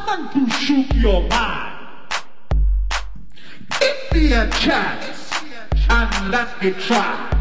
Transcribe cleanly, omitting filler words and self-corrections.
something to shoot your mind. Give me a chance and let me try.